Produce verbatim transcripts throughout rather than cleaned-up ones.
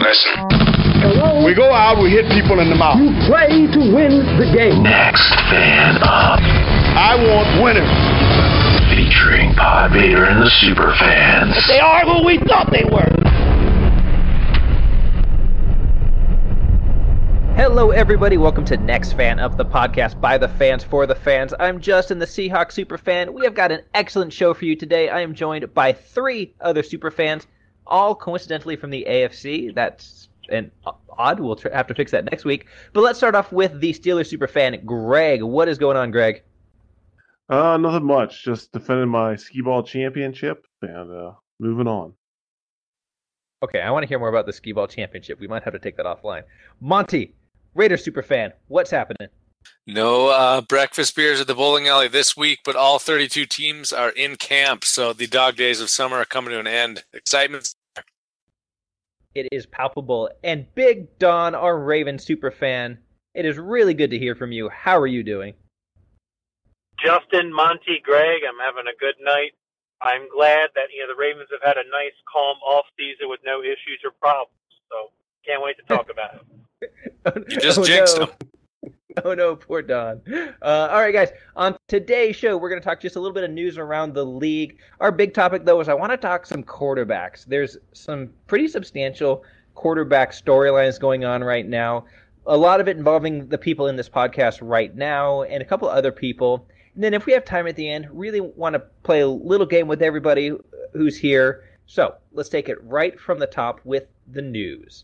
Listen. Hello? We go out, we hit people in the mouth. You play to win the game. Next Fan Up. I want winners. Featuring Pod Vader and the Super Fans. But they are who we thought they were. Hello, everybody. Welcome to Next Fan Up, the podcast by the fans for the fans. I'm Justin, the Seahawks super fan. We have got an excellent show for you today. I am joined by three other super fans, all coincidentally from the A F C. That's an odd. We'll try, have to fix that next week. But let's start off with the Steelers super fan, Greg. What is going on, Greg? Uh, nothing much. Just defending my skee ball championship and uh, moving on. Okay, I want to hear more about the skee ball championship. We might have to take that offline. Monty, Raiders superfan, what's happening? No uh, breakfast beers at the bowling alley this week, but all thirty-two teams are in camp, so the dog days of summer are coming to an end. Excitement. It is palpable. And Big Don, our Ravens superfan, it is really good to hear from you. How are you doing? Justin, Monty, Greg, I'm having a good night. I'm glad that you know the Ravens have had a nice, calm off season with no issues or problems. So can't wait to talk about it. You just oh, jinxed no. him. Oh no, poor Don. Uh, all right, guys. On today's show, we're going to talk just a little bit of news around the league. Our big topic, though, is I want to talk some quarterbacks. There's some pretty substantial quarterback storylines going on right now. A lot of it involving the people in this podcast right now and a couple other people. And then if we have time at the end, really want to play a little game with everybody who's here. So let's take it right from the top with the news.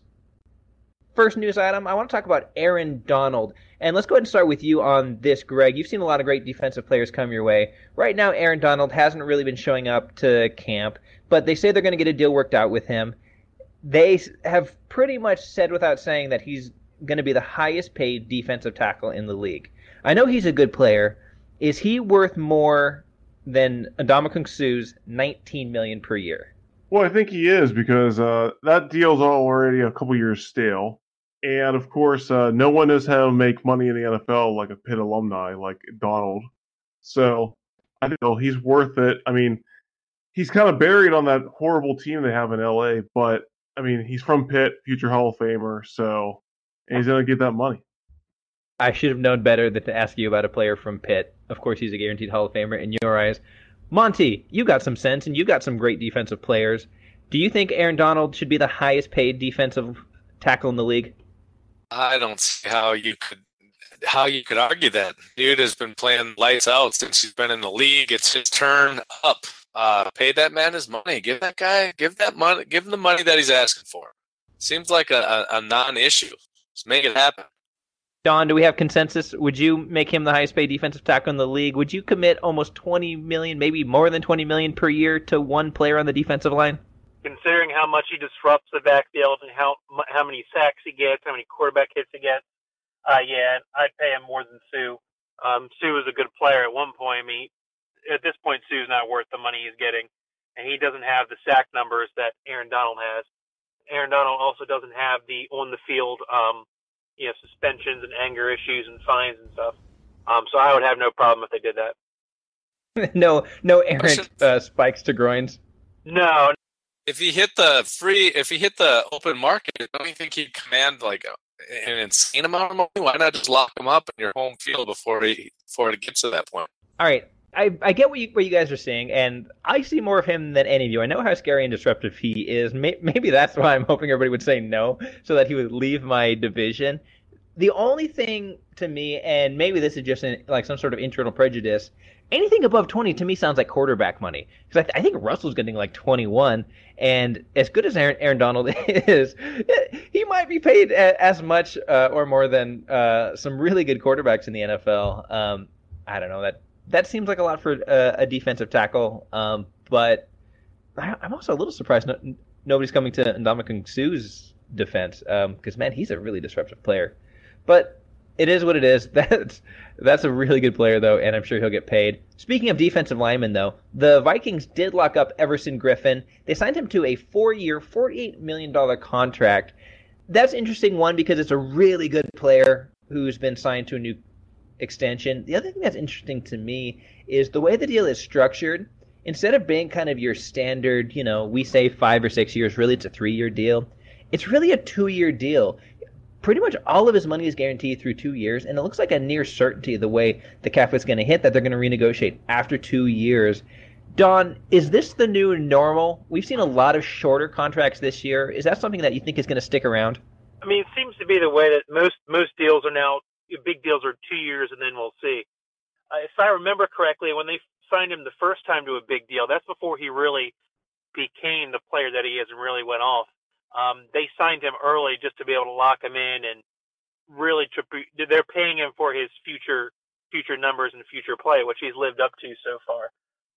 First news item, I want to talk about Aaron Donald. And let's go ahead and start with you on this, Greg. You've seen a lot of great defensive players come your way. Right now, Aaron Donald hasn't really been showing up to camp, but they say they're going to get a deal worked out with him. They have pretty much said without saying that he's going to be the highest paid defensive tackle in the league. I know he's a good player. Is he worth more than Ndamukong Suh's nineteen million dollars per year? Well, I think he is because uh, that deal's already a couple years stale. And, of course, uh, no one knows how to make money in the N F L like a Pitt alumni like Donald. So I think he's worth it. I mean, he's kind of buried on that horrible team they have in L A, but, I mean, he's from Pitt, future Hall of Famer, so and he's going to get that money. I should have known better than to ask you about a player from Pitt. Of course, he's a guaranteed Hall of Famer in your eyes. Monty, you got some sense, and you got some great defensive players. Do you think Aaron Donald should be the highest paid defensive tackle in the league? I don't see how you could how you could argue that. Dude has been playing lights out since he's been in the league. It's his turn up. Uh, pay that man his money. Give that guy, give that money, give him the money that he's asking for. Seems like a, a, a non-issue. Just make it happen. Don, do we have consensus? Would you make him the highest paid defensive tackle in the league? Would you commit almost twenty million dollars, maybe more than twenty million dollars per year to one player on the defensive line? Considering how much he disrupts the backfield and how how many sacks he gets, how many quarterback hits he gets, uh, yeah, I'd pay him more than Suh. Um, Suh was a good player at one point. I mean, at this point, Suh's not worth the money he's getting, and he doesn't have the sack numbers that Aaron Donald has. Aaron Donald also doesn't have the on-the-field, um, you know, suspensions and anger issues and fines and stuff. Um, so I would have no problem if they did that. no, no errant uh, spikes to groins. No. If he hit the free, if he hit the open market, don't you think he'd command like a, an insane amount of money? Why not just lock him up in your home field before he before it gets to that point? All right, I I get what you what you guys are saying, and I see more of him than any of you. I know how scary and disruptive he is. Maybe that's why I'm hoping everybody would say no, so that he would leave my division. The only thing to me, and maybe this is just an, like some sort of internal prejudice, anything above twenty to me sounds like quarterback money. Because I, th- I think Russell's getting like twenty-one, and as good as Aaron, Aaron Donald is, he might be paid a, as much uh, or more than uh, some really good quarterbacks in the N F L. Um, I don't know. That that seems like a lot for uh, a defensive tackle, um, but I, I'm also a little surprised no, nobody's coming to Ndamukong Suh's defense, because, um, man, he's a really disruptive player. But it is what it is. That's that's a really good player, though, and I'm sure he'll get paid. Speaking of defensive linemen, though, the Vikings did lock up Everson Griffin. They signed him to a four-year, forty-eight million dollars contract. That's interesting, one, because it's a really good player who's been signed to a new extension. The other thing that's interesting to me is the way the deal is structured. Instead of being kind of your standard, you know, we say five or six years, really it's a three-year deal. it's really a two-year deal. Pretty much all of his money is guaranteed through two years, and it looks like a near certainty the way the cap is going to hit that they're going to renegotiate after two years. Don, is this the new normal? We've seen a lot of shorter contracts this year. Is that something that you think is going to stick around? I mean, it seems to be the way that most most deals are now. Big deals are two years, and then we'll see. Uh, if I remember correctly, when they signed him the first time to a big deal, that's before he really became the player that he is and really went off. Um, they signed him early just to be able to lock him in and really to be, they're paying him for his future future numbers and future play, which he's lived up to so far.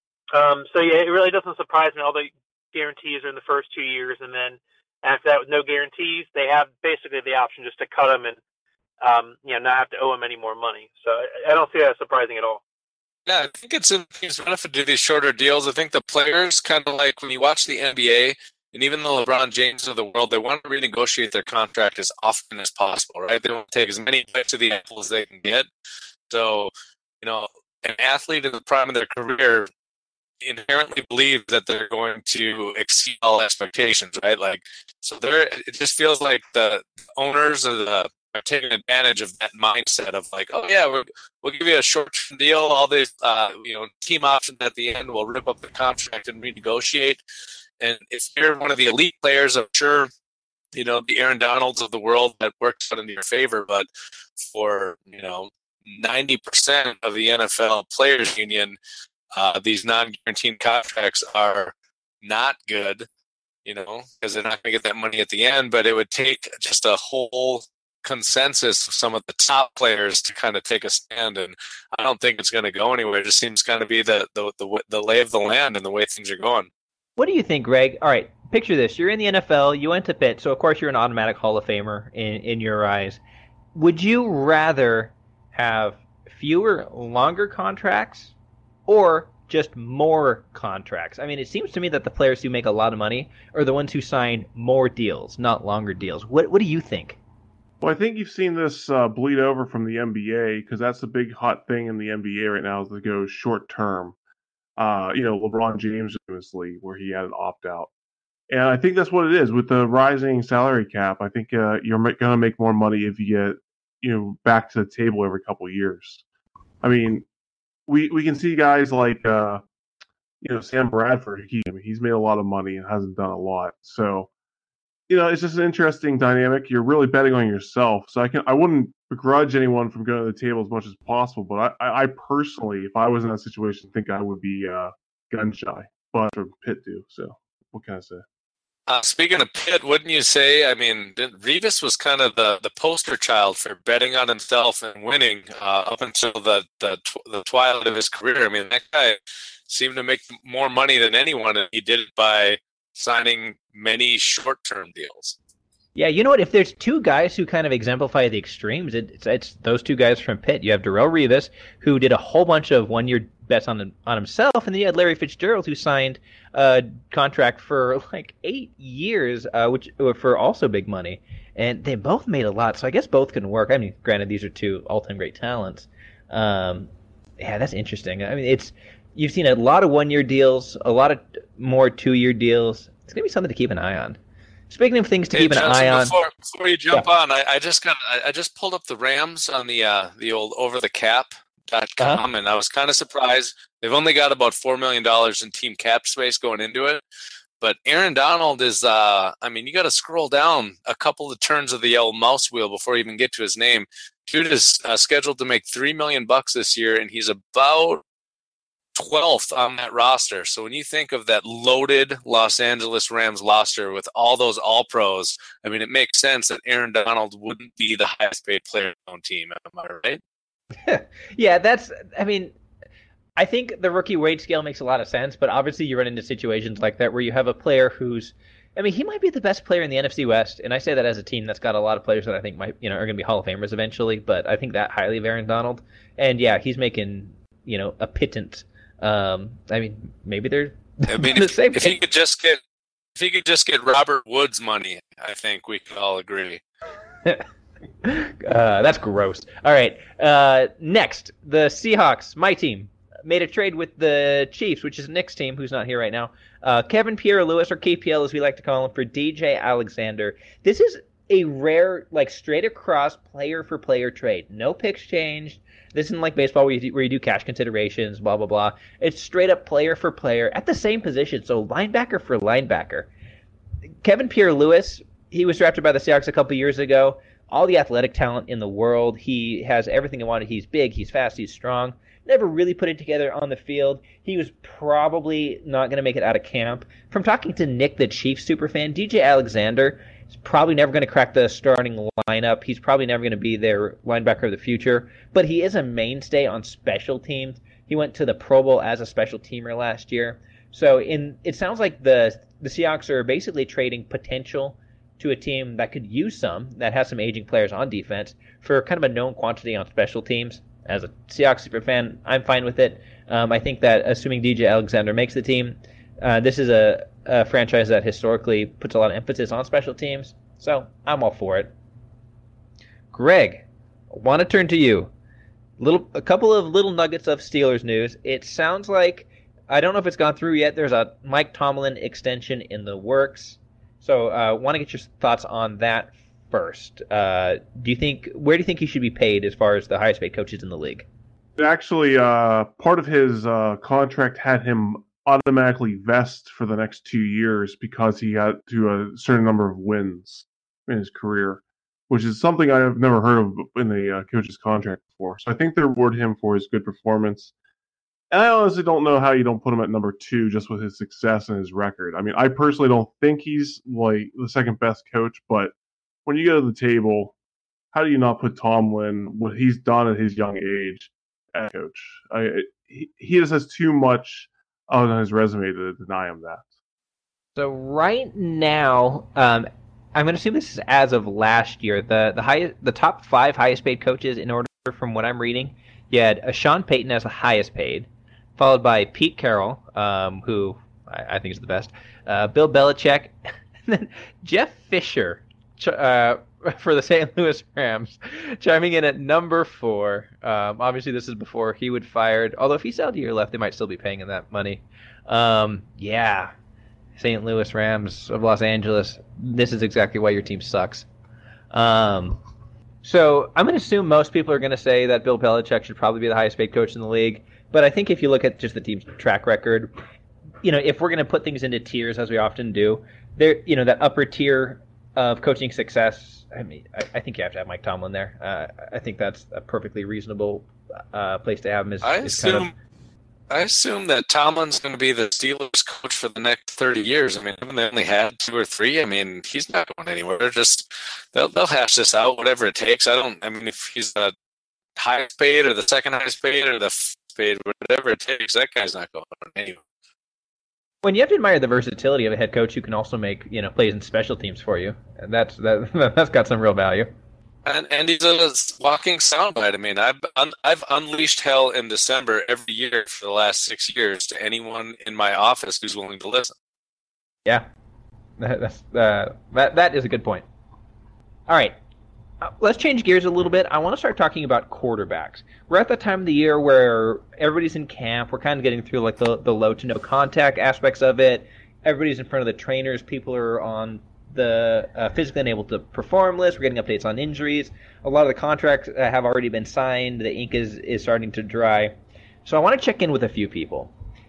Um, so yeah, it really doesn't surprise me. All the guarantees are in the first two years, and then after that, with no guarantees, they have basically the option just to cut him and um, you know not have to owe him any more money. So I, I don't see that as surprising at all. Yeah, I think it's in team's benefit to do these shorter deals. I think the players kind of like when you watch the N B A, and even the LeBron James of the world, they want to renegotiate their contract as often as possible, right? They want to take as many bites of the apple as they can get. So, you know, an athlete in the prime of their career inherently believes that they're going to exceed all expectations, right? Like, so there, it just feels like the owners of the are taking advantage of that mindset of like, oh yeah, we're, we'll give you a short-term deal, all these, uh, you know, team options at the end. We'll rip up the contract and renegotiate. And if you're one of the elite players, I'm sure, you know, the Aaron Donalds of the world, that works out in your favor. But for, you know, ninety percent of the N F L Players Union, uh, these non-guaranteed contracts are not good, you know, because they're not going to get that money at the end. But it would take just a whole consensus of some of the top players to kind of take a stand, and I don't think it's going to go anywhere. It just seems kind of be the, the the the lay of the land and the way things are going. What do you think, Greg? All right, picture this. You're in the N F L, you went to Pitt, so of course you're an automatic Hall of Famer in, in your eyes. Would you rather have fewer, longer contracts or just more contracts? I mean, it seems to me that the players who make a lot of money are the ones who sign more deals, not longer deals. What What do you think? Well, I think you've seen this uh, bleed over from the N B A because that's the big hot thing in the N B A right now is to go short term. Uh, you know, LeBron James famously, where he had an opt out, and I think that's what it is with the rising salary cap. I think uh, you're going to make more money if you get you know back to the table every couple of years. I mean, we we can see guys like uh, you know Sam Bradford. He I mean, he's made a lot of money and hasn't done a lot, so. You know, it's just an interesting dynamic. You're really betting on yourself. So I can I wouldn't begrudge anyone from going to the table as much as possible. But I, I personally, if I was in that situation, think I would be uh, gun shy. But from Pitt do. So what can I say? Uh, speaking of Pitt, wouldn't you say? I mean, Revis was kind of the, the poster child for betting on himself and winning uh, up until the the, tw- the twilight of his career. I mean, that guy seemed to make more money than anyone, and he did it by signing many short-term deals. Yeah, you know what? If there's two guys who kind of exemplify the extremes, it, it's, it's those two guys from Pitt. You have Darrelle Revis, who did a whole bunch of one-year bets on on himself, and then you had Larry Fitzgerald, who signed a contract for like eight years, uh, which for also big money. And they both made a lot, so I guess both can work. I mean, granted, these are two all-time great talents. Um, yeah, that's interesting. I mean, it's you've seen a lot of one-year deals, a lot of more two-year deals. It's going to be something to keep an eye on. Speaking of things to hey, keep an Johnson, eye on. Before, before you jump yeah. on, I, I just got I, I just pulled up the Rams on the uh, the old over the cap dot com, uh-huh. and I was kind of surprised. They've only got about four million dollars in team cap space going into it. But Aaron Donald is, uh, I mean, you got to scroll down a couple of turns of the old mouse wheel before you even get to his name. Dude is uh, scheduled to make three million bucks this year, and he's about twelfth on that roster. So when you think of that loaded Los Angeles Rams roster with all those all pros, I mean, it makes sense that Aaron Donald wouldn't be the highest paid player on the team. Am I right? Yeah, that's, I mean, I think the rookie wage scale makes a lot of sense, but obviously you run into situations like that where you have a player who's, I mean, he might be the best player in the N F C West, and I say that as a team that's got a lot of players that I think might, you know, are going to be Hall of Famers eventually, but I think that highly of Aaron Donald. And yeah, he's making, you know, a pittance. Um, I mean, maybe they're I mean, the if, same if he could just get, if he could just get Robert Woods money, I think we could all agree. uh, that's gross. All right. Uh, next, the Seahawks, my team. made a trade with the Chiefs, which is Nick's team, who's not here right now. Uh, Kevin Pierre-Louis, or K P L as we like to call him, for D J Alexander. This is a rare, like, straight-across player-for-player trade. No picks changed. This isn't like baseball where you, do, where you do cash considerations, blah, blah, blah. It's straight-up player-for-player at the same position, so linebacker for linebacker. Kevin Pierre-Louis, he was drafted by the Seahawks a couple years ago. All the athletic talent in the world. He has everything he wanted. He's big, he's fast, he's strong. Never really put it together on the field. He was probably not going to make it out of camp. From talking to Nick, the Chiefs superfan, D J Alexander is probably never going to crack the starting lineup. He's probably never going to be their linebacker of the future. But he is a mainstay on special teams. He went to the Pro Bowl as a special teamer last year. So in it sounds like the the Seahawks are basically trading potential to a team that could use some, that has some aging players on defense, for kind of a known quantity on special teams. As a Seahawks super fan, I'm fine with it. Um, I think that assuming D J Alexander makes the team, uh, this is a, a franchise that historically puts a lot of emphasis on special teams, so I'm all for it. Greg, I want to turn to you. Little, a couple of little nuggets of Steelers news. It sounds like, I don't know if it's gone through yet, there's a Mike Tomlin extension in the works. So I uh, want to get your thoughts on that first. Uh, do you think where do you think he should be paid as far as the highest paid coaches in the league? Actually, uh, part of his uh, contract had him automatically vest for the next two years because he got to a certain number of wins in his career, which is something I have never heard of in the uh, coach's contract before. So I think they reward him for his good performance. And I honestly don't know how you don't put him at number two just with his success and his record. I mean, I personally don't think he's like the second best coach, but when you get to the table, how do you not put Tomlin, what he's done at his young age, as coach? I, he, he just has too much on his resume to deny him that. So right now, um, I'm going to assume this is as of last year. The the highest, the top five highest paid coaches in order from what I'm reading, you had uh, Sean Payton as the highest paid, followed by Pete Carroll, um, who I, I think is the best, uh, Bill Belichick, and then Jeff Fisher. Uh, for the Saint Louis Rams, chiming in at number four. Um, obviously, this is before he would fired. Although if he still had a year left, they might still be paying him that money. Um, yeah, Saint Louis Rams of Los Angeles. This is exactly why your team sucks. Um, so I'm going to assume most people are going to say that Bill Belichick should probably be the highest paid coach in the league. But I think if you look at just the team's track record, you know, if we're going to put things into tiers as we often do, there, you know, that upper tier of coaching success, I mean, I, I think you have to have Mike Tomlin there. Uh, I think that's a perfectly reasonable uh, place to have him. Is, I is assume, kind of... I assume that Tomlin's going to be the Steelers coach for the next thirty years. I mean, haven't they only had two or three? I mean, he's not going anywhere. They're just they'll they'll hash this out, whatever it takes. I don't. I mean, if he's the highest paid or the second highest paid or the first paid, whatever it takes, that guy's not going anywhere. When you have to admire the versatility of a head coach who can also make, you know, plays in special teams for you, and that's that that's got some real value. And and he's a walking soundbite. I mean, I've un, I've unleashed hell in December every year for the last six years to anyone in my office who's willing to listen. Yeah, that, that's uh, that that is a good point. All right. Uh, let's change gears a little bit. I want to start talking about quarterbacks. We're at the time of the year where everybody's in camp. We're kind of getting through like the, the low to no contact aspects of it. Everybody's in front of the trainers. People are on the uh, physically unable to perform list. We're getting updates on injuries. A lot of the contracts uh, have already been signed. The ink is, is starting to dry. So I want to check in with a few people.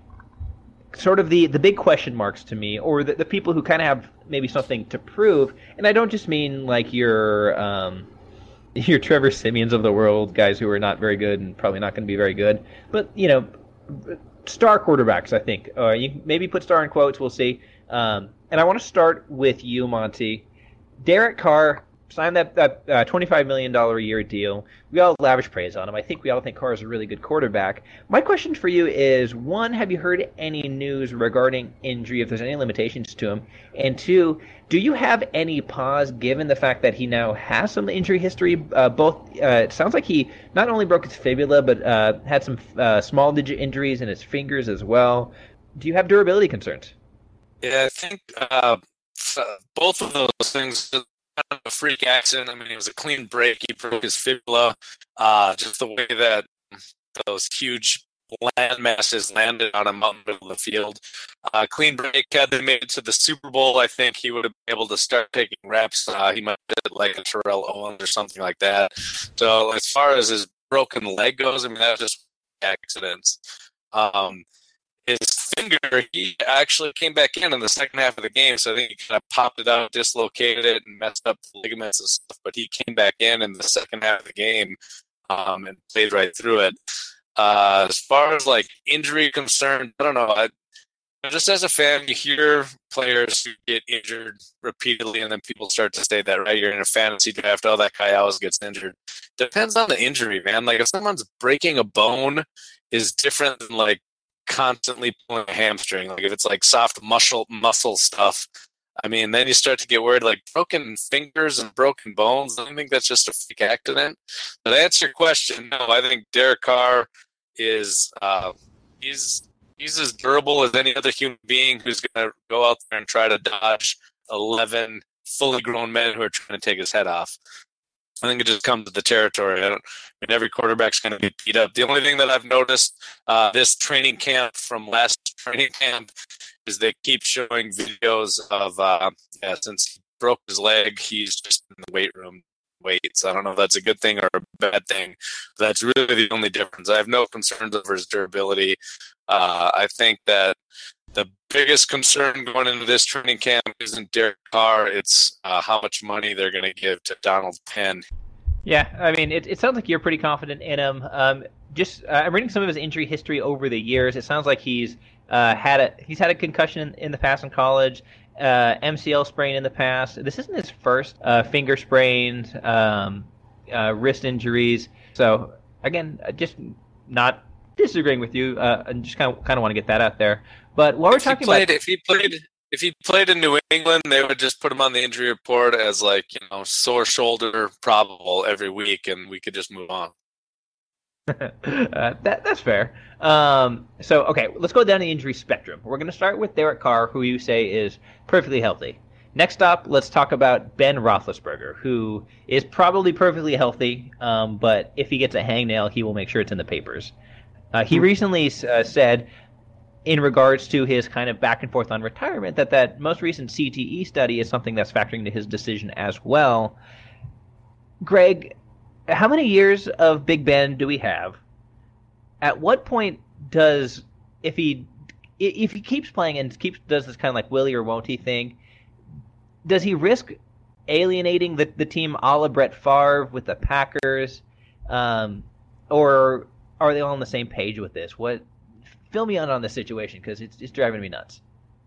Sort of the, the big question marks to me, or the, the people who kind of have maybe something to prove. And I don't just mean like your um, your Trevor Simeons of the world, guys who are not very good and probably not going to be very good. But, you know, star quarterbacks, I think. Uh, you maybe put star in quotes, we'll see. Um, and I want to start with you, Monty. Derek Carr signed that, that uh, twenty-five million dollars a year deal. We all lavish praise on him. I think we all think Carr is a really good quarterback. My question for you is, one, have you heard any news regarding injury, if there's any limitations to him? And two, do you have any pause given the fact that he now has some injury history? Uh, both, uh, it sounds like he not only broke his fibula, but uh, had some uh, small digit injuries in his fingers as well. Do you have durability concerns? Yeah, I think uh, both of those things, kind of a freak accident. I mean, it was a clean break. He broke his fibula. Uh, just the way that those huge landmass has landed on him out in the middle of the field. Uh, clean break, had they made it to the Super Bowl, I think he would have been able to start taking reps. Uh, he might have did like a Terrell Owens or something like that. So as far as his broken leg goes, I mean, that was just accidents. Um, his finger, he actually came back in in the second half of the game, so I think he kind of popped it out, dislocated it, and messed up the ligaments and stuff, but he came back in in the second half of the game um, and played right through it. Uh, as far as, like, injury concerned, I don't know. I, just as a fan, you hear players who get injured repeatedly, and then people start to say that, right? You're in a fantasy draft, oh, that guy always gets injured. Depends on the injury, man. Like, if someone's breaking a bone is different than, like, constantly pulling a hamstring. Like, if it's, like, soft muscle muscle stuff, I mean, then you start to get worried, like, broken fingers and broken bones. I don't think that's just a freak accident. But to answer your question, no, I think Derek Carr is uh, he's he's as durable as any other human being who's going to go out there and try to dodge eleven fully grown men who are trying to take his head off. I think it just comes to the territory. I don't. I mean, every quarterback's going to be beat up. The only thing that I've noticed uh, this training camp from last training camp is they keep showing videos of uh, yeah, since he broke his leg, he's just in the weight room. Weights. I don't know if that's a good thing or a bad thing. That's really the only difference. I have no concerns over his durability. Uh, I think that the biggest concern going into this training camp isn't Derek Carr. It's uh, how much money they're going to give to Donald Penn. Yeah, I mean, it, it sounds like you're pretty confident in him. Um, just uh, I'm reading some of his injury history over the years. It sounds like he's uh, had a he's had a concussion in, in the past in college. Uh, M C L sprain in the past. This isn't his first uh, finger sprains, um, uh, wrist injuries. So again, just not disagreeing with you. Uh, and just kind of kind of want to get that out there. But while we're if talking he played, about if he played, if he played in New England, they would just put him on the injury report as like you know sore shoulder probable every week, and we could just move on. uh, that that's fair. Um, so okay, let's go down the injury spectrum. We're going to start with Derek Carr, who you say is perfectly healthy. Next up, let's talk about Ben Roethlisberger, who is probably perfectly healthy, um, but if he gets a hangnail, he will make sure it's in the papers. Uh, he recently uh, said, in regards to his kind of back and forth on retirement, that that most recent C T E study is something that's factoring into his decision as well. Greg, how many years of Big Ben do we have? At what point does, if he if he keeps playing and keeps does this kind of like will he or won't he thing, does he risk alienating the, the team a la Brett Favre with the Packers, um, or are they all on the same page with this? What fill me in on this situation because it's it's driving me nuts.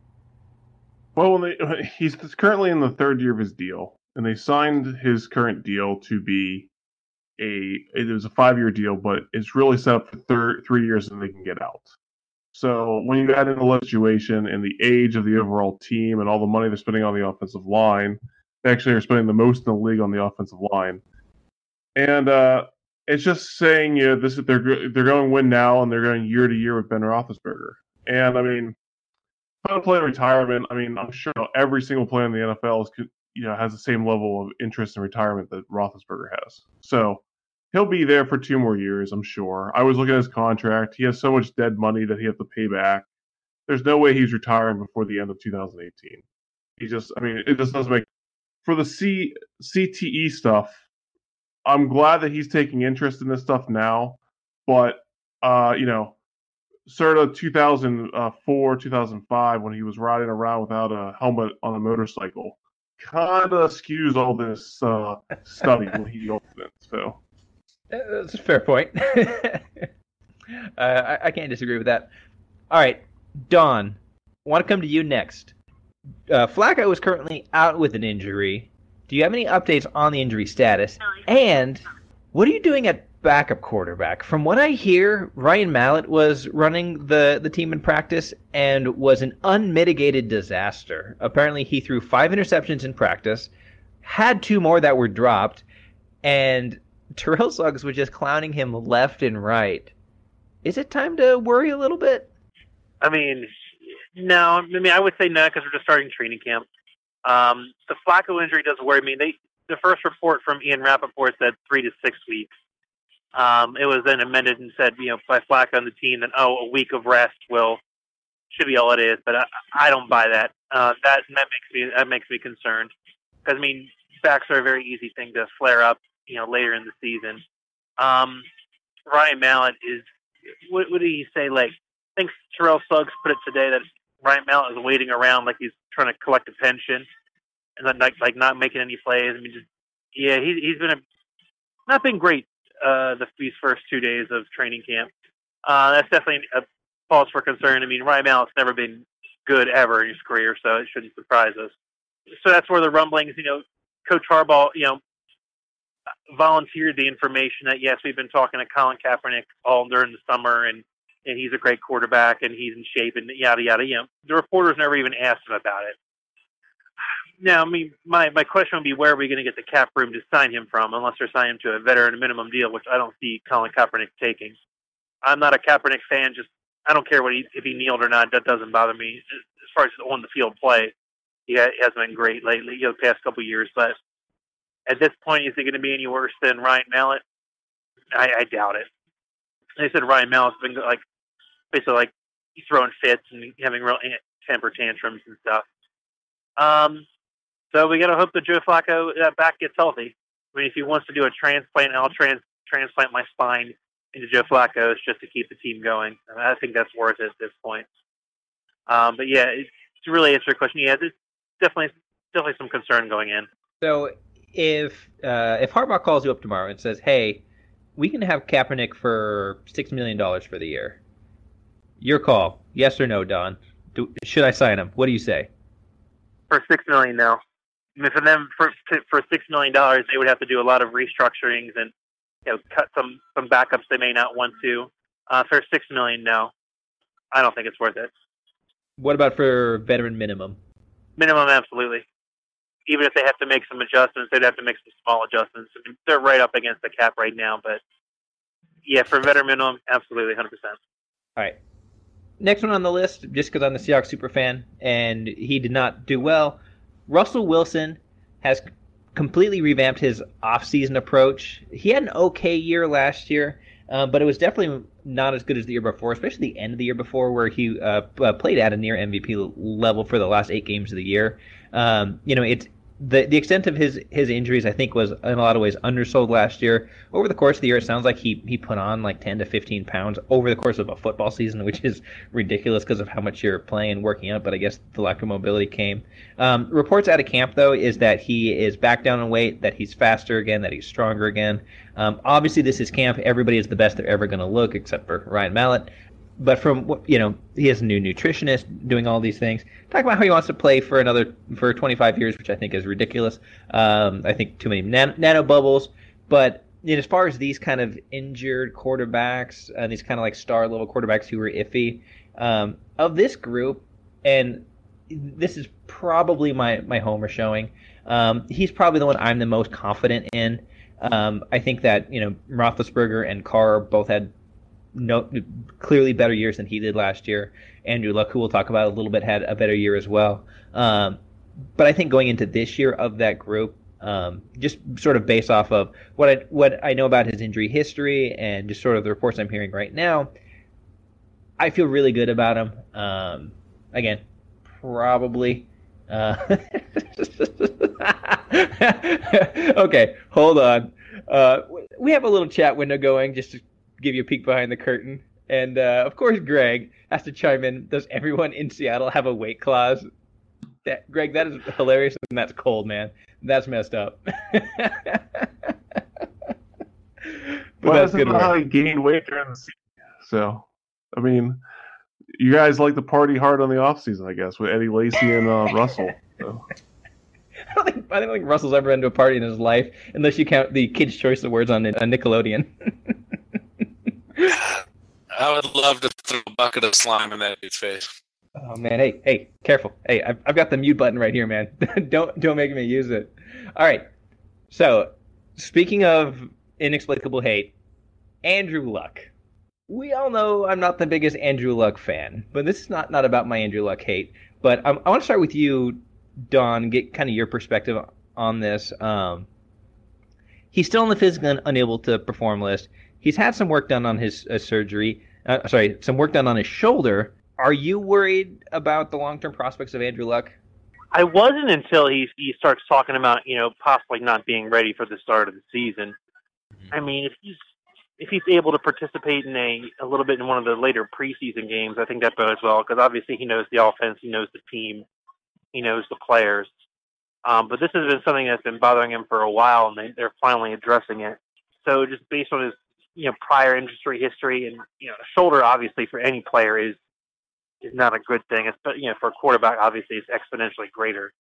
Well, when they, he's currently in the third year of his deal, and they signed his current deal to be a it was a five-year deal, but it's really set up for thir- three years and they can get out. So when you add in the situation and the age of the overall team and all the money they're spending on the offensive line, they actually are spending the most in the league on the offensive line. And uh, it's just saying, you know, this they're they're going to win now and they're going year to year with Ben Roethlisberger. And I mean, final play retirement. I mean, I'm sure every single player in the N F L is, you know, has the same level of interest in retirement that Roethlisberger has. So he'll be there for two more years, I'm sure. I was looking at his contract. He has so much dead money that he has to pay back. There's no way he's retiring before the end of two thousand eighteen. He just, I mean, it just doesn't make. For the C C T E stuff, I'm glad that he's taking interest in this stuff now. But, uh, you know, sort of two thousand four, two thousand five, when he was riding around without a helmet on a motorcycle, kind of skews all this uh, study when he opened it. So. That's a fair point. uh, I, I can't disagree with that. All right, Don, I want to come to you next. Uh, Flacco is currently out with an injury. Do you have any updates on the injury status? And what are you doing at backup quarterback? From what I hear, Ryan Mallett was running the, the team in practice and was an unmitigated disaster. Apparently, he threw five interceptions in practice, had two more that were dropped, and Terrell Suggs was just clowning him left and right. Is it time to worry a little bit? I mean, no. I mean, I would say no because we're just starting training camp. Um, the Flacco injury does worry me. They, the first report from Ian Rappaport said three to six weeks. Um, it was then amended and said, you know, by Flacco on the team, that oh, a week of rest will should be all it is. But I, I don't buy that. Uh, that that makes me that makes me concerned because I mean, backs are a very easy thing to flare up, you know, later in the season. Um, Ryan Mallett is what, what did he say? Like, I think Terrell Suggs put it today that Ryan Mallett is waiting around like he's trying to collect a pension and then like like not making any plays. I mean, just yeah, he, he's been a, not been great uh, the these first two days of training camp. Uh, that's definitely a cause for concern. I mean, Ryan Mallett's never been good ever in his career, so it shouldn't surprise us. So that's where the rumblings, you know, Coach Harbaugh, you know, volunteered the information that, yes, we've been talking to Colin Kaepernick all during the summer, and, and he's a great quarterback, and he's in shape, and yada, yada. You know, the reporters never even asked him about it. Now, I mean, my, my question would be, where are we going to get the cap room to sign him from, unless they're signing him to a veteran minimum deal, which I don't see Colin Kaepernick taking. I'm not a Kaepernick fan. Just I don't care what he, if he kneeled or not. That doesn't bother me. As far as on the field play, he hasn't been great lately, you know, the past couple of years. But at this point, is he going to be any worse than Ryan Mallett? I, I doubt it. They said Ryan Mallett's been like basically like he's throwing fits and having real temper tantrums and stuff. Um, so we got to hope that Joe Flacco uh, back gets healthy. I mean, if he wants to do a transplant, I'll trans transplant my spine into Joe Flacco just to keep the team going. I think that's worth it at this point. Um, but yeah, it's, to really answer your question, yeah, there's definitely definitely some concern going in. So if uh, if Harbaugh calls you up tomorrow and says, "Hey, we can have Kaepernick for six million dollars for the year," your call, yes or no, Don? Do, should I sign him? What do you say? For six million, no. I mean, for them, for for six million dollars, they would have to do a lot of restructurings and, you know, cut some some backups they may not want to. Uh, for six million, no, I don't think it's worth it. What about for veteran minimum? Minimum, absolutely. Even if they have to make some adjustments, they'd have to make some small adjustments. I mean, they're right up against the cap right now, but yeah, for veteran minimum, absolutely, one hundred percent. All right. Next one on the list, just because I'm the Seahawks super fan, and he did not do well. Russell Wilson has completely revamped his off-season approach. He had an okay year last year, uh, but it was definitely not as good as the year before, especially the end of the year before, where he uh, played at a near M V P level for the last eight games of the year. Um, you know, it's the the extent of his his injuries, I think, was in a lot of ways undersold last year. Over the course of the year, it sounds like he he put on like ten to fifteen pounds over the course of a football season, which is ridiculous because of how much you're playing and working out. But I guess the lack of mobility came. Um, reports out of camp, though, is that he is back down in weight, that he's faster again, that he's stronger again. Um, obviously, this is camp. Everybody is the best they're ever going to look, except for Ryan Mallett. But from what, you know, he has a new nutritionist doing all these things. Talk about how he wants to play for another for twenty-five years, which I think is ridiculous. Um, I think too many nan- nano bubbles. But you know, as far as these kind of injured quarterbacks and these kind of like star level quarterbacks who were iffy, um, of this group, and this is probably my my homer showing. Um, he's probably the one I'm the most confident in. Um, I think that you know Roethlisberger and Carr both had no clearly better years than he did last year. Andrew Luck, who we'll talk about a little bit, had a better year as well. Um, but I think going into this year of that group, um, just sort of based off of what I what I know about his injury history and just sort of the reports I'm hearing right now, I feel really good about him. Um, again, probably. Uh, okay, hold on. Uh, we have a little chat window going just to give you a peek behind the curtain. And, uh, of course, Greg has to chime in. Does everyone in Seattle have a weight clause? That, Greg, that is hilarious, and that's cold, man. That's messed up. But well, that's that's good not work. how he gained weight during the season. So, I mean, you guys like to party hard on the off season, I guess, with Eddie Lacy and uh, Russell. So. I don't think I don't think Russell's ever been to a party in his life, unless you count the Kids' Choice Awards on, on Nickelodeon. I would love to throw a bucket of slime in that dude's face. Oh man, hey, hey, careful. Hey, I've, I've got the mute button right here, man. don't don't make me use it. All right. So, speaking of inexplicable hate, Andrew Luck. We all know I'm not the biggest Andrew Luck fan, but this is not, not about my Andrew Luck hate. But um, I want to start with you, Don, get kind of your perspective on this. Um, he's still on the physically unable to perform list. He's had some work done on his uh, surgery. Uh, sorry, some work done on his shoulder. Are you worried about the long-term prospects of Andrew Luck? I wasn't until he he starts talking about, you know, possibly not being ready for the start of the season. Mm-hmm. I mean, if he's if he's able to participate in a a little bit in one of the later preseason games, I think that bodes well because obviously he knows the offense, he knows the team, he knows the players. Um, but this has been something that's been bothering him for a while, and they, they're finally addressing it. So just based on his you know prior industry history, and you know, shoulder obviously for any player is. is not a good thing. It's, you know, for a quarterback, obviously, it's exponentially greater.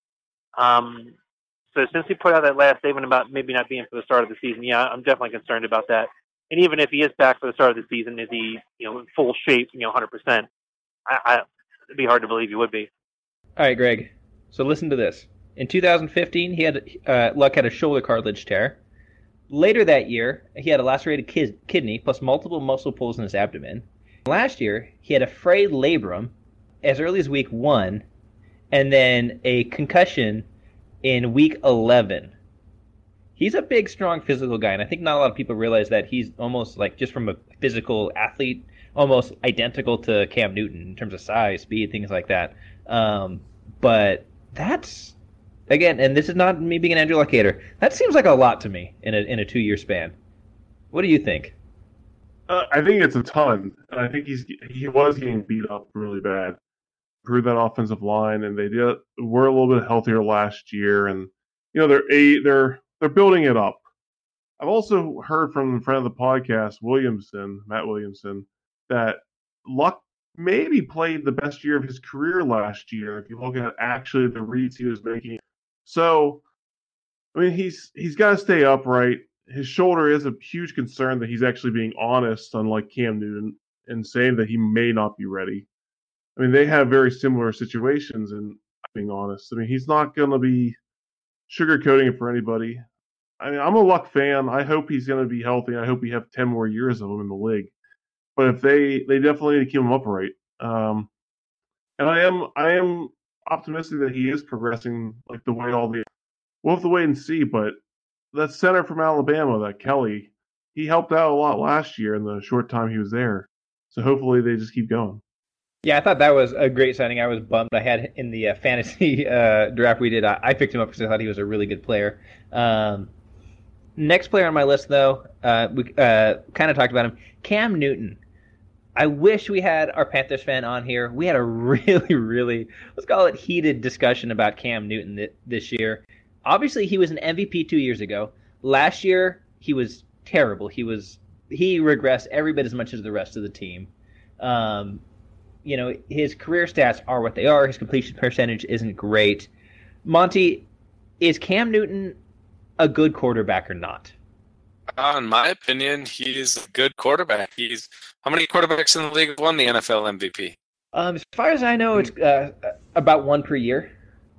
Um, so since he put out that last statement about maybe not being for the start of the season, yeah, I'm definitely concerned about that. And even if he is back for the start of the season, is he, you know, in full shape, you know, one hundred percent? I, I, it'd be hard to believe he would be. All right, Greg. So listen to this. In two thousand fifteen, he had uh, Luck had a shoulder cartilage tear. Later that year, he had a lacerated kid- kidney plus multiple muscle pulls in his abdomen. Last year, he had a frayed labrum as early as week one, and then a concussion in week eleven. He's a big, strong, physical guy, and I think not a lot of people realize that he's almost like, just from a physical athlete, almost identical to Cam Newton in terms of size, speed, things like that. Um, but that's, again, and this is not me being an Andrew Luck hater, that seems like a lot to me in a in a two-year span. What do you think? Uh, I think it's a ton. I think he's he was getting beat up really bad. Through that offensive line, and they did were a little bit healthier last year, and you know they're a they're they're building it up. I've also heard from a friend of the podcast, Williamson, Matt Williamson, that Luck maybe played the best year of his career last year. If you look at actually the reads he was making, so I mean he's he's got to stay upright. His shoulder is a huge concern that he's actually being honest, unlike Cam Newton, and saying that he may not be ready. I mean, they have very similar situations, and being honest, I mean, he's not going to be sugarcoating it for anybody. I mean, I'm a Luck fan. I hope he's going to be healthy. I hope we have ten more years of him in the league. But if they, they definitely need to keep him upright. Um, and I am, I am optimistic that he is progressing like the way all the. We'll have to wait and see. But that center from Alabama, that Kelly, he helped out a lot last year in the short time he was there. So hopefully they just keep going. Yeah, I thought that was a great signing. I was bummed. I had in the uh, fantasy uh, draft we did, I, I picked him up because I thought he was a really good player. Um, next player on my list, though, uh, we uh, kind of talked about him, Cam Newton. I wish we had our Panthers fan on here. We had a really, really, let's call it heated discussion about Cam Newton th- this year. Obviously, he was an M V P two years ago. Last year, he was terrible. He was he regressed every bit as much as the rest of the team. Um, you know, his career stats are what they are. His completion percentage isn't great. Monty, is Cam Newton a good quarterback or not? Uh, in my opinion, he's a good quarterback. He's how many quarterbacks in the league have won the N F L M V P? Um, as far as I know, it's uh, about one per year.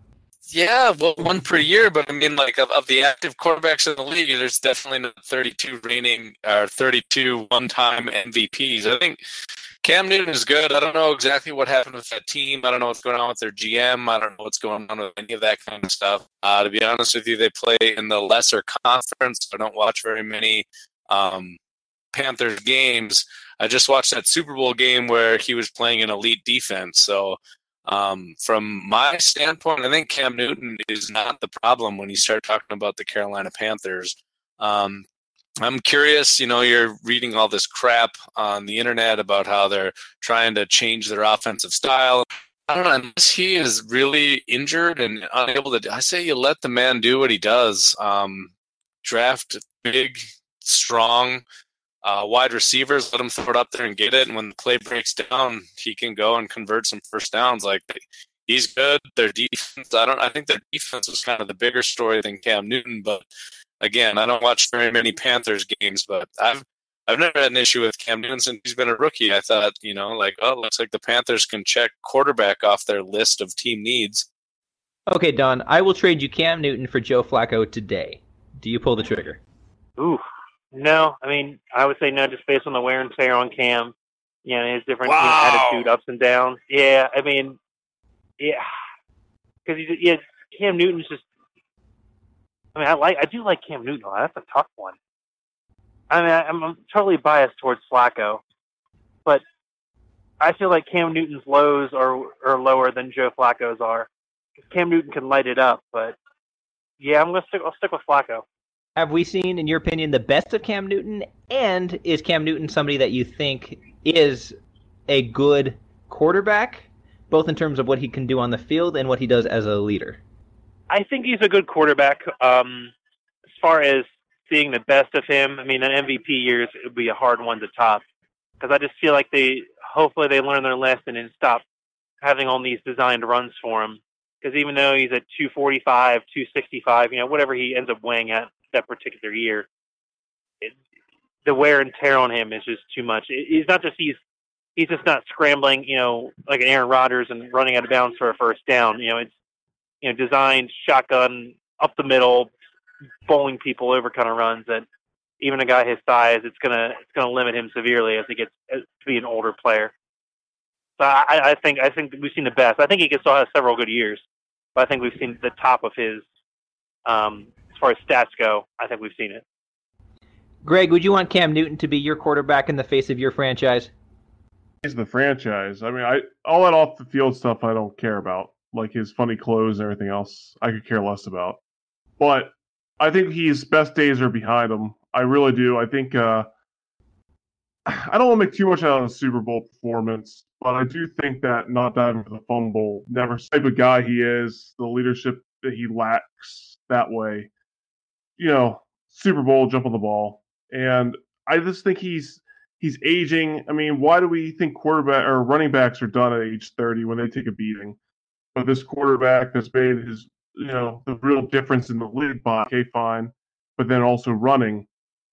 Yeah, well, one per year, but I mean, like, of, of the active quarterbacks in the league, there's definitely not thirty-two reigning or thirty-two one-time M V Ps. I think Cam Newton is good. I don't know exactly what happened with that team. I don't know what's going on with their G M. I don't know what's going on with any of that kind of stuff. Uh, to be honest with you, they play in the lesser conference. I don't watch very many um, Panthers games. I just watched that Super Bowl game where he was playing an elite defense. So um, from my standpoint, I think Cam Newton is not the problem when you start talking about the Carolina Panthers. Um, I'm curious, you know, you're reading all this crap on the internet about how they're trying to change their offensive style. I don't know, unless he is really injured and unable to, I say you let the man do what he does. Um, draft big, strong uh, wide receivers, let him throw it up there and get it. And when the play breaks down, he can go and convert some first downs. Like, he's good. Their defense, I don't, I think their defense was kind of the bigger story than Cam Newton, but again, I don't watch very many Panthers games, but I've I've never had an issue with Cam Newton since he's been a rookie. I thought, you know, like, oh, looks like the Panthers can check quarterback off their list of team needs. Okay, Don, I will trade you Cam Newton for Joe Flacco today. Do you pull the trigger? Ooh, no. I mean, I would say no, just based on the wear and tear on Cam. You know, his different Wow. you know, attitude, ups and downs. Yeah, I mean, yeah, because yeah, Cam Newton's just. I mean, I like, I do like Cam Newton. That's a tough one. I mean, I'm, I'm totally biased towards Flacco, but I feel like Cam Newton's lows are are lower than Joe Flacco's are. Cam Newton can light it up, but yeah, I'm gonna stick. I'll stick with Flacco. Have we seen, in your opinion, the best of Cam Newton? And is Cam Newton somebody that you think is a good quarterback, both in terms of what he can do on the field and what he does as a leader? I think he's a good quarterback. Um, as far as seeing the best of him, I mean, an M V P years, it would be a hard one to top. Because I just feel like they, hopefully they learn their lesson and stop having all these designed runs for him. Because even though he's at two forty-five, two sixty-five, you know, whatever he ends up weighing at that particular year, it, the wear and tear on him is just too much. It, he's not just, he's, he's just not scrambling, you know, like an Aaron Rodgers and running out of bounds for a first down. You know, it's, you know, designed shotgun up the middle, bowling people over kind of runs that even a guy his size, it's gonna it's gonna limit him severely as he gets to be an older player. So I, I think I think we've seen the best. I think he can still have several good years, but I think we've seen the top of his um, as far as stats go. I think we've seen it. Greg, would you want Cam Newton to be your quarterback in the face of your franchise? He's the franchise. I mean, I all that off the field stuff I don't care about, like his funny clothes and everything else. I could care less about. But I think his best days are behind him. I really do. I think uh, I don't want to make too much out of the Super Bowl performance, but I do think that not diving for the fumble, never the type of guy he is, the leadership that he lacks that way. You know, Super Bowl, jump on the ball, and I just think he's he's aging. I mean, why do we think quarterback or running backs are done at age thirty when they take a beating? But this quarterback that's made his, you know, the real difference in the league by okay, fine, but then also running.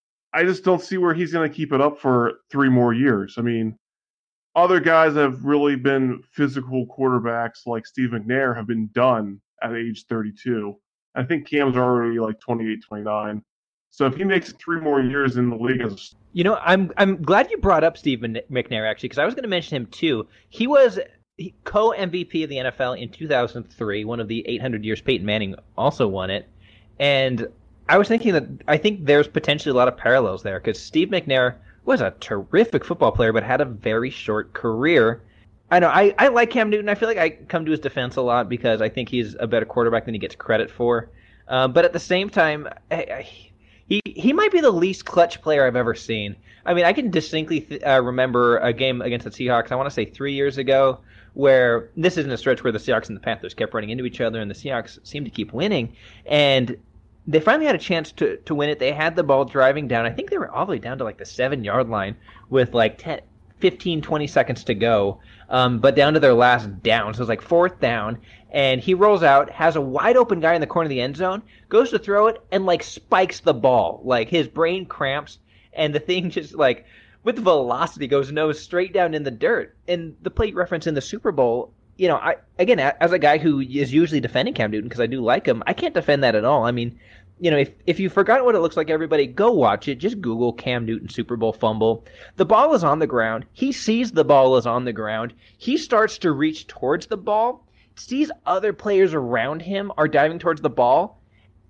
I just don't see where he's going to keep it up for three more years. I mean, other guys that have really been physical quarterbacks like Steve McNair have been done at age thirty-two. I think Cam's already like twenty-eight, twenty-nine. So if he makes it three more years in the league as a You know, I'm I'm glad you brought up Steve McNair, actually, because I was going to mention him too. He was co-M V P of the N F L in two thousand three, one of the eight hundred years Peyton Manning also won it. And I was thinking that I think there's potentially a lot of parallels there, because Steve McNair was a terrific football player, but had a very short career. I know, I, I like Cam Newton. I feel like I come to his defense a lot because I think he's a better quarterback than he gets credit for. Uh, but at the same time, I, I, he he might be the least clutch player I've ever seen. I mean, I can distinctly th- uh, remember a game against the Seahawks, I want to say three years ago, where this isn't a stretch where the Seahawks and the Panthers kept running into each other, and the Seahawks seemed to keep winning. And they finally had a chance to, to win it. They had the ball driving down. I think they were all the way down to like the seven-yard line with like ten, fifteen, twenty seconds to go, um, but down to their last down. So it was like fourth down, and he rolls out, has a wide-open guy in the corner of the end zone, goes to throw it, and like spikes the ball. Like his brain cramps, and the thing just like, with velocity, goes nose straight down in the dirt. And the plate reference in the Super Bowl, you know, I again, as a guy who is usually defending Cam Newton because I do like him, I can't defend that at all. I mean, you know, if if you forgot what it looks like, everybody, go watch it. Just Google Cam Newton Super Bowl fumble. The ball is on the ground. He sees the ball is on the ground. He starts to reach towards the ball, sees other players around him are diving towards the ball,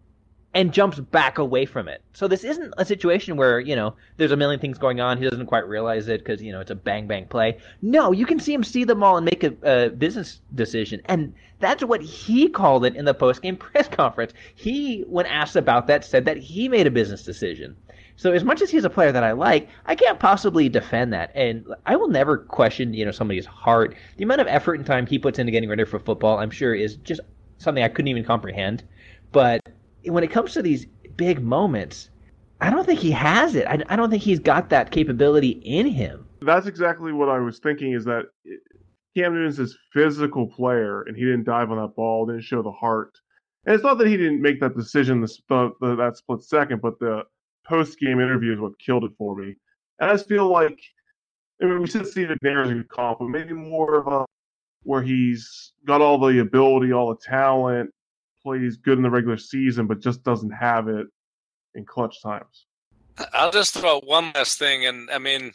and jumps back away from it. So this isn't a situation where, you know, there's a million things going on. He doesn't quite realize it because, you know, it's a bang-bang play. No, you can see him see the ball and make a, a business decision. And that's what he called it in the post-game press conference. He, when asked about that, said that he made a business decision. So as much as he's a player that I like, I can't possibly defend that. And I will never question, you know, somebody's heart. The amount of effort and time he puts into getting ready for football, I'm sure, is just something I couldn't even comprehend. But when it comes to these big moments, I don't think he has it. I, I don't think he's got that capability in him. That's exactly what I was thinking, is that Cam Newton's this physical player, and he didn't dive on that ball, didn't show the heart. And it's not that he didn't make that decision the, the, the, that split second, but the post-game interview is what killed it for me. And I just feel like, I mean, we said Steve McNair is a good comp, but maybe more of a where he's got all the ability, all the talent, plays good in the regular season, but just doesn't have it in clutch times. I'll just throw out one last thing, and I mean,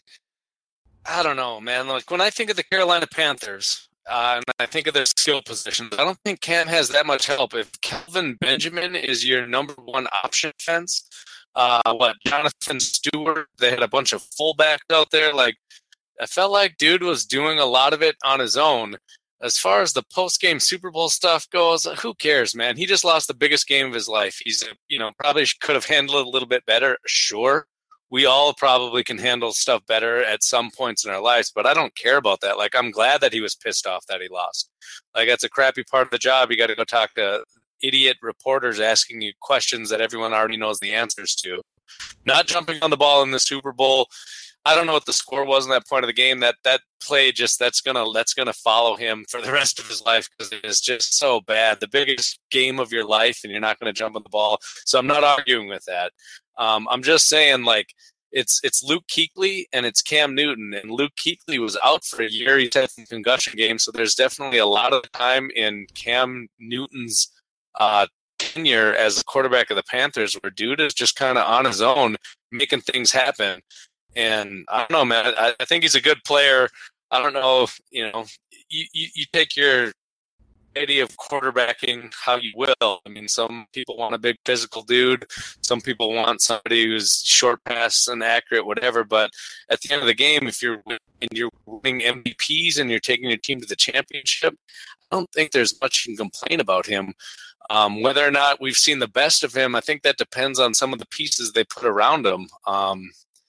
I don't know, man. Like when I think of the Carolina Panthers, uh, and I think of their skill positions, I don't think Cam has that much help. If Kelvin Benjamin is your number one option defense, Uh, what, Jonathan Stewart? They had a bunch of fullbacks out there. Like, I felt like dude was doing a lot of it on his own. As far as the post-game Super Bowl stuff goes, who cares, man? He just lost the biggest game of his life. He's, you know, probably could have handled it a little bit better. Sure. We all probably can handle stuff better at some points in our lives, but I don't care about that. Like, I'm glad that he was pissed off that he lost. Like, that's a crappy part of the job. You got to go talk to idiot reporters asking you questions that everyone already knows the answers to. Not jumping on the ball in the Super Bowl. I don't know what the score was in that point of the game. That that play just that's gonna that's gonna follow him for the rest of his life because it is just so bad. The biggest game of your life, and you're not gonna jump on the ball. So I'm not arguing with that. Um, I'm just saying, like, it's it's Luke Kuechly and it's Cam Newton, and Luke Kuechly was out for a year. He's had some concussion games, so there's definitely a lot of time in Cam Newton's uh, tenure as the quarterback of the Panthers where dude is just kind of on his own making things happen. And I don't know, man. I, I think he's a good player. I don't know, if, you know, you, you, you take your idea of quarterbacking how you will. I mean, some people want a big physical dude. Some people want somebody who's short pass and accurate, whatever. But at the end of the game, if you're and you're winning M V Ps and you're taking your team to the championship, I don't think there's much you can complain about him. Um, whether or not we've seen the best of him, I think that depends on some of the pieces they put around him. Um,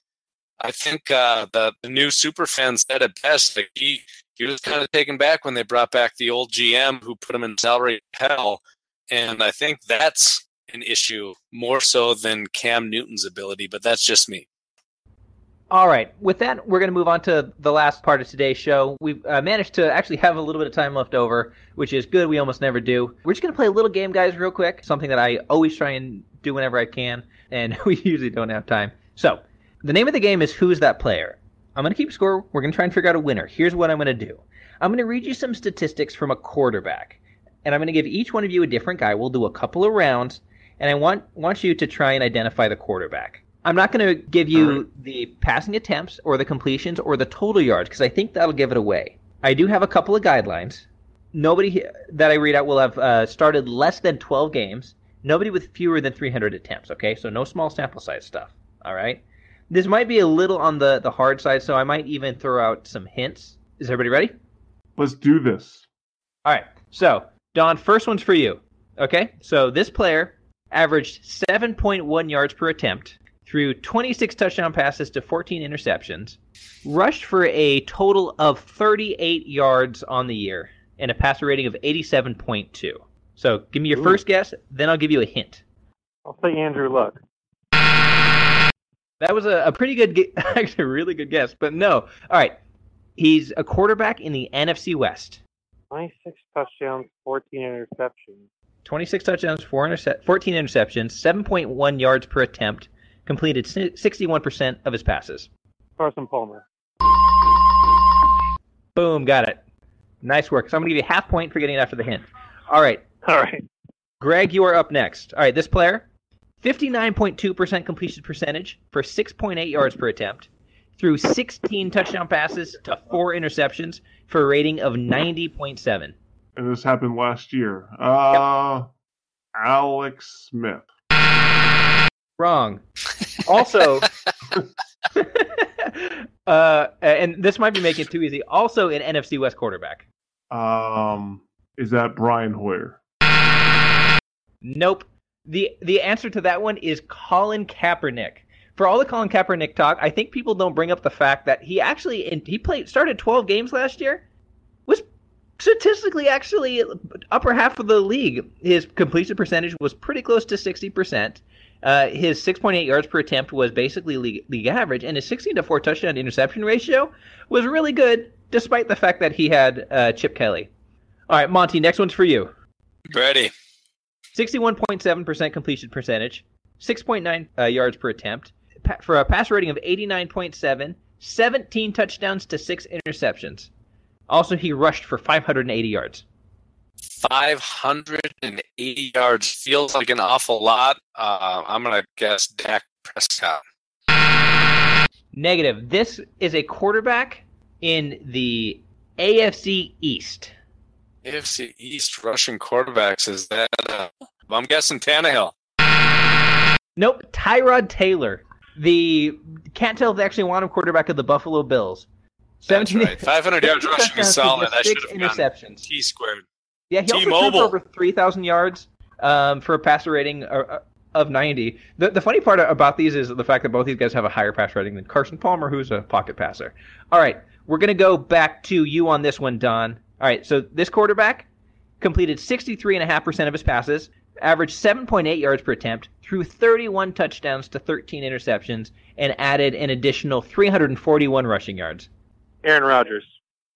I think uh, the, the new super fan said it best. Like he, he was kind of taken back when they brought back the old G M who put him in salary hell. And I think that's an issue more so than Cam Newton's ability, but that's just me. All right. With that, we're going to move on to the last part of today's show. We've uh, managed to actually have a little bit of time left over, which is good. We almost never do. We're just going to play a little game, guys, real quick, something that I always try and do whenever I can, and we usually don't have time. So, the name of the game is Who's That Player? I'm going to keep score. We're going to try and figure out a winner. Here's what I'm going to do. I'm going to read you some statistics from a quarterback, and I'm going to give each one of you a different guy. We'll do a couple of rounds, and I want want you to try and identify the quarterback. I'm not going to give you the passing attempts or the completions or the total yards because I think that'll give it away. I do have a couple of guidelines. Nobody that I read out will have uh, started less than twelve games. Nobody with fewer than three hundred attempts, okay? So no small sample size stuff, all right? This might be a little on the, the hard side, so I might even throw out some hints. Is everybody ready? Let's do this. All right. So, Don, first one's for you. Okay? So this player averaged seven point one yards per attempt, threw twenty-six touchdown passes to fourteen interceptions, rushed for a total of thirty-eight yards on the year, and a passer rating of eighty-seven point two. So give me your Ooh. first guess, then I'll give you a hint. I'll say Andrew Luck. That was a, a pretty good, ge- actually a really good guess, but no. All right. He's a quarterback in the N F C West. twenty-six touchdowns, fourteen interceptions. twenty-six touchdowns, four interce- fourteen interceptions, seven point one yards per attempt, completed sixty-one percent of his passes. Carson Palmer. Boom, got it. Nice work. So I'm going to give you a half point for getting it after the hint. All right. All right. Greg, you are up next. All right, this player, fifty-nine point two percent completion percentage for six point eight yards per attempt, threw sixteen touchdown passes to four interceptions for a rating of ninety point seven. And this happened last year. Uh, yep. Alex Smith. Wrong. Also, uh, and this might be making it too easy, also an N F C West quarterback. Um, is that Brian Hoyer? Nope. The the answer to that one is Colin Kaepernick. For all the Colin Kaepernick talk, I think people don't bring up the fact that he actually in, he played started twelve games last year, was statistically actually upper half of the league. His completion percentage was pretty close to sixty percent. Uh, his six point eight yards per attempt was basically league, league average, and his sixteen to four touchdown interception ratio was really good, despite the fact that he had uh, Chip Kelly. All right, Monty, next one's for you. Ready. sixty-one point seven percent completion percentage, six point nine uh, yards per attempt, pa- for a pass rating of eighty-nine point seven, seventeen touchdowns to six interceptions. Also, he rushed for five hundred eighty yards. five hundred eighty yards feels like an awful lot. Uh, I'm going to guess Dak Prescott. Negative. This is a quarterback in the A F C East. A F C East rushing quarterbacks, is that... Uh, I'm guessing Tannehill. Nope, Tyrod Taylor. The can't tell if they actually want him quarterback of the Buffalo Bills. That's right. five hundred yards rushing is solid. I should Six have gone interceptions. T squared. Yeah, he also threw T-Mobile. for over three thousand yards um, for a passer rating uh, of ninety. The, the funny part about these is the fact that both these guys have a higher pass rating than Carson Palmer, who's a pocket passer. All right, we're going to go back to you on this one, Don. All right, so this quarterback completed sixty-three point five percent of his passes, averaged seven point eight yards per attempt, threw thirty-one touchdowns to thirteen interceptions, and added an additional three hundred forty-one rushing yards. Aaron Rodgers.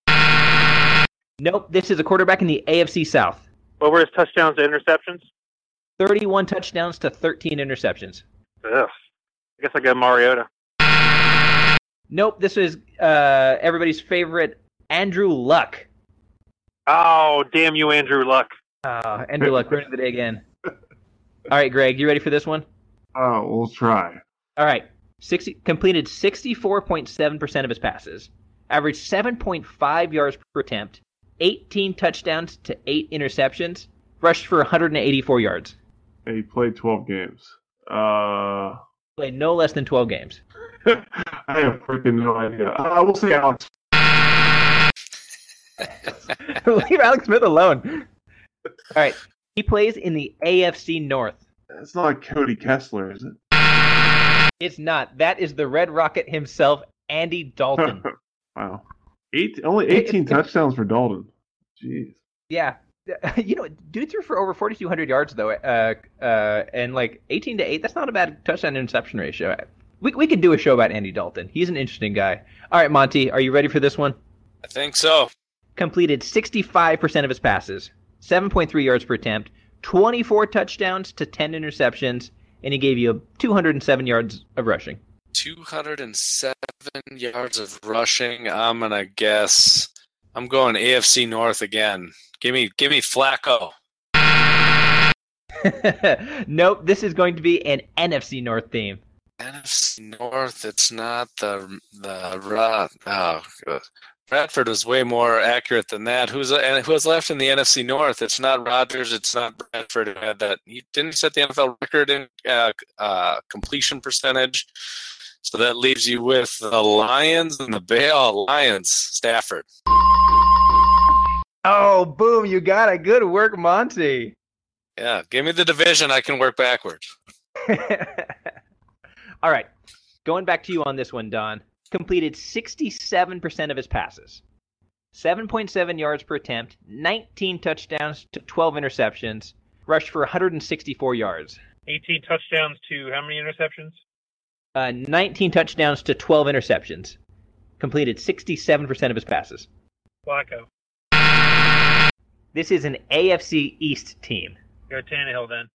Nope, this is a quarterback in the A F C South. What were his touchdowns to interceptions? thirty-one touchdowns to thirteen interceptions. Ugh. I guess I got Mariota. Nope, this is uh, everybody's favorite Andrew Luck. Oh, damn you, Andrew Luck. Uh, Andrew Luck, ruining the day again. All right, Greg, you ready for this one? Oh, we'll try. All right. sixty completed sixty-four point seven percent of his passes, averaged seven point five yards per attempt, eighteen touchdowns to eight interceptions, rushed for one hundred eighty-four yards. He played twelve games. Uh, Played no less than twelve games. I have freaking no idea. I will say Alex. Leave Alex Smith alone. All right. He plays in the A F C North. It's not Cody Kessler, is it? It's not. That is the Red Rocket himself, Andy Dalton. Wow. Eight, only eighteen touchdowns for Dalton. Jeez. Yeah. You know, dude threw for over forty-two hundred yards, though, uh, uh, and like eighteen to eight, that's not a bad touchdown-interception ratio. We, we could do a show about Andy Dalton. He's an interesting guy. All right, Monty, are you ready for this one? I think so. Completed sixty-five percent of his passes, seven point three yards per attempt, twenty-four touchdowns to ten interceptions, and he gave you two hundred seven yards of rushing. two hundred seven yards of rushing. I'm going to guess. I'm going A F C North again. Give me give me Flacco. Nope, this is going to be an N F C North team. N F C North, it's not the the uh, oh, God. Bradford was way more accurate than that. Who's and who was left in the N F C North? It's not Rodgers. It's not Bradford. Who had that? He didn't set the N F L record in uh, uh, completion percentage. So that leaves you with the Lions and the Bale Lions. Stafford. Oh, boom! You got it. Good work, Monty. Yeah, give me the division. I can work backwards. All right, going back to you on this one, Don. Completed sixty-seven percent of his passes, seven point seven yards per attempt, nineteen touchdowns to twelve interceptions, rushed for one hundred sixty-four yards. eighteen touchdowns to how many interceptions? Uh, nineteen touchdowns to twelve interceptions. Completed sixty-seven percent of his passes. Flacco. This is an A F C East team. Go Tannehill then.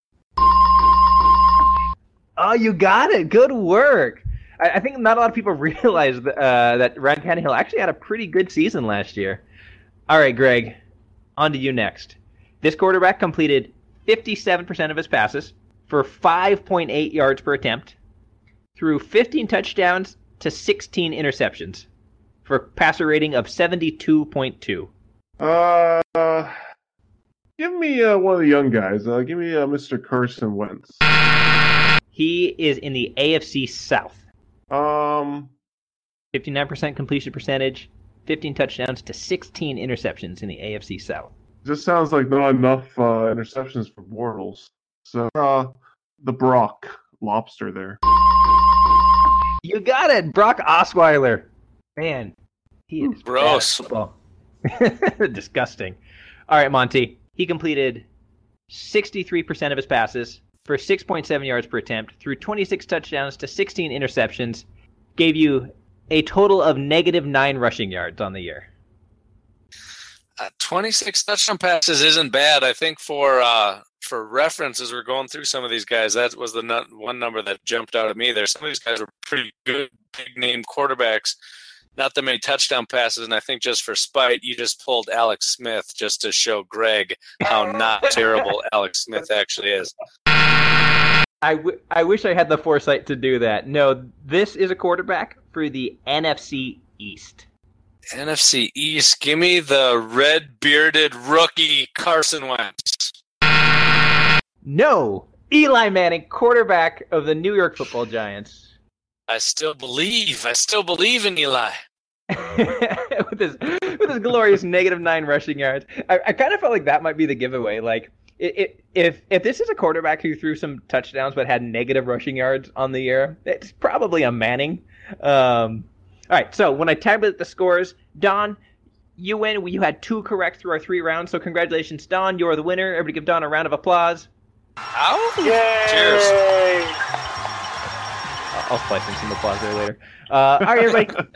Oh, you got it. Good work. I, I think not a lot of people realize that, uh, that Ryan Tannehill actually had a pretty good season last year. All right, Greg, on to you next. This quarterback completed fifty-seven percent of his passes for five point eight yards per attempt, threw fifteen touchdowns to sixteen interceptions for a passer rating of seventy-two point two. Uh, give me uh, one of the young guys. Uh, give me uh, Mister Carson Wentz. He is in the A F C South. Um, fifty-nine percent completion percentage, fifteen touchdowns to sixteen interceptions in the A F C South. just sounds like not enough uh, interceptions for Bortles. So, uh, the Brock Lobster there. You got it, Brock Osweiler. Man, he is Gross. bad at football. Disgusting. All right, Monty. He completed sixty-three percent of his passes for six point seven yards per attempt, threw twenty-six touchdowns to sixteen interceptions, gave you a total of negative nine rushing yards on the year. Uh, twenty-six touchdown passes isn't bad. I think for uh, for reference, as we're going through some of these guys, that was the nut, one number that jumped out at me there. Some of these guys were pretty good, big-name quarterbacks, not that many touchdown passes, and I think just for spite, you just pulled Alex Smith just to show Greg how not terrible Alex Smith actually is. I, w- I wish I had the foresight to do that. No, this is a quarterback for the N F C East. N F C East, give me the red-bearded rookie Carson Wentz. No, Eli Manning, quarterback of the New York Football Giants. I still believe. I still believe in Eli. with his with his glorious negative nine rushing yards. I, I kind of felt like that might be the giveaway. Like, it, it, if if this is a quarterback who threw some touchdowns but had negative rushing yards on the year, it's probably a Manning. Um, all right, so when I tabulate the scores, Don, you win. You had two correct through our three rounds, so congratulations, Don. You're the winner. Everybody give Don a round of applause. Ow! Yay! Cheers. I'll splice in some applause there later. Uh, all right, everybody.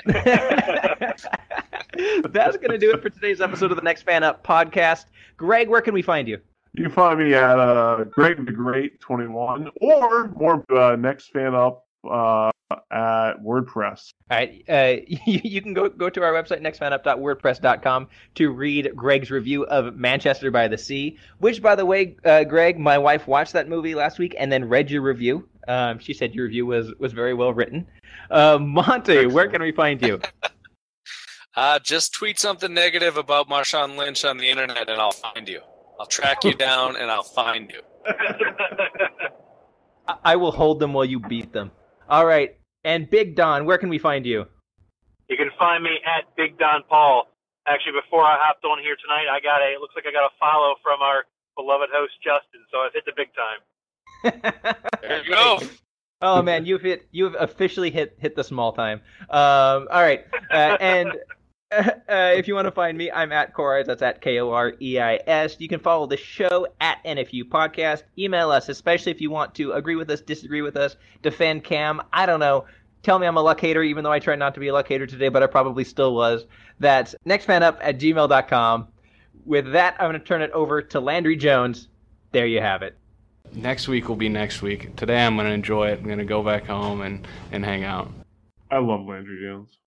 That's going to do it for today's episode of the Next Fan Up podcast. Greg, where can we find you? You can find me at uh, Greg the Great twenty-one or more uh, Next Fan Up uh, at WordPress. All right, uh, you, you can go go to our website, next fan up dot wordpress dot com, to read Greg's review of Manchester by the Sea, which, by the way, uh, Greg, my wife watched that movie last week and then read your review. Um, she said your review was, was very well written. Uh, Monty, Excellent. Where can we find you? Uh, just tweet something negative about Marshawn Lynch on the internet and I'll find you. I'll track you down and I'll find you. I, I will hold them while you beat them. All right. And Big Don, where can we find you? You can find me at Big Don Paul. Actually, before I hopped on here tonight, I got a, it looks like I got a follow from our beloved host, Justin, so I've hit the big time. There you go. Oh man, you've hit you've officially hit hit the small time. Um, all right, uh, and uh, uh, if you want to find me, I'm at Koreis. That's at K O R E I S. You can follow the show at N F U Podcast. Email us, especially if you want to agree with us, disagree with us, defend Cam. I don't know. Tell me I'm a luck hater, even though I try not to be a luck hater today, but I probably still was. That's nextfanup at gmail dot com. With that, I'm going to turn it over to Landry Jones. There you have it. Next week will be next week. Today I'm going to enjoy it. I'm going to go back home and, and hang out. I love Landry Jones.